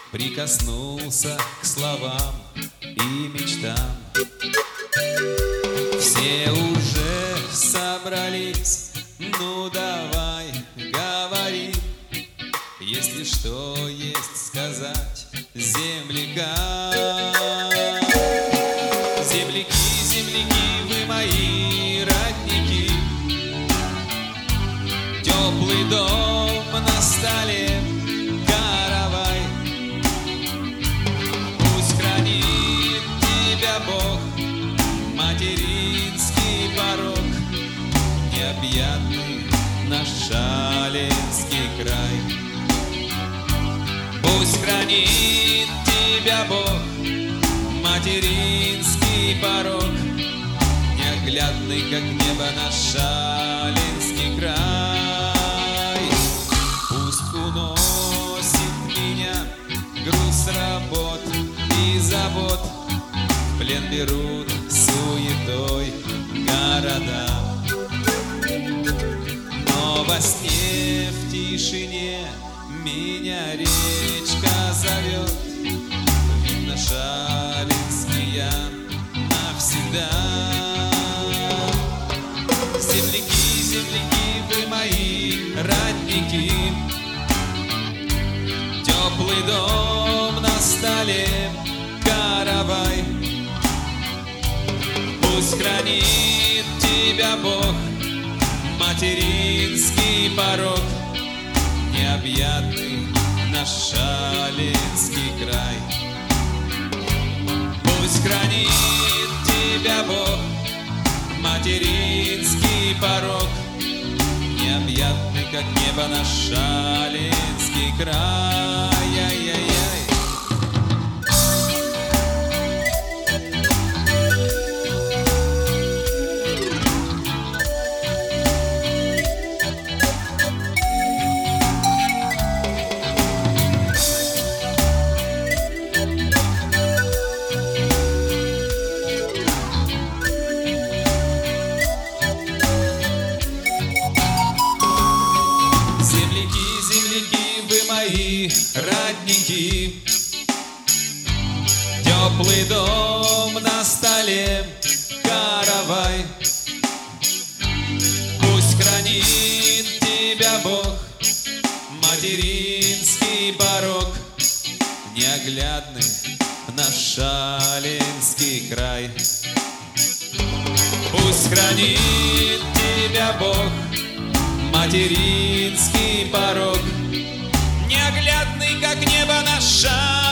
прикоснулся к словам и мечтам. Все уже собрались, ну давай, говори, если что есть сказать землякам. Земляки, земляки, вы мои родники, теплый дом на столе, каравай. Пусть хранит тебя Бог, материнский порог, необъятный наш Шаленский край. Пусть хранит тебя Бог, материнский порог, неоглядный, как небо, наш Шаленский край. Пусть уносит меня груз работ и забот, в плен берут суетой города. Но во сне в тишине меня речка зовет, видно, Шаленский я навсегда. Земляки, земляки, вы мои родники, теплый дом на столе, каравай. Пусть хранит тебя Бог, материнский порог, необъятный наш Шаленский край. Пусть хранит тебя Бог, материнский порог, необъятный, как небо, наш Шаленский край. Ай-яй-яй. Родники, теплый дом на столе, каравай. Пусть хранит тебя Бог, материнский порог, неоглядный наш Шаленский край. Пусть хранит тебя Бог, материнский порог, неоглядный, как небо, наш Шаленский.